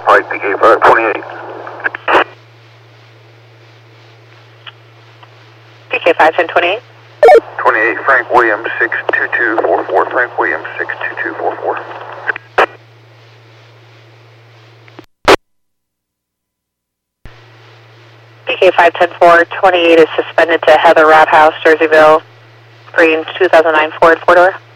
Pike, PK 528. PK 51028. 28, Frank Williams 62244. Frank Williams 62244. PK 510-4, 28 is suspended to Heather Roundhouse, Jerseyville, green 2009 Ford 4-door.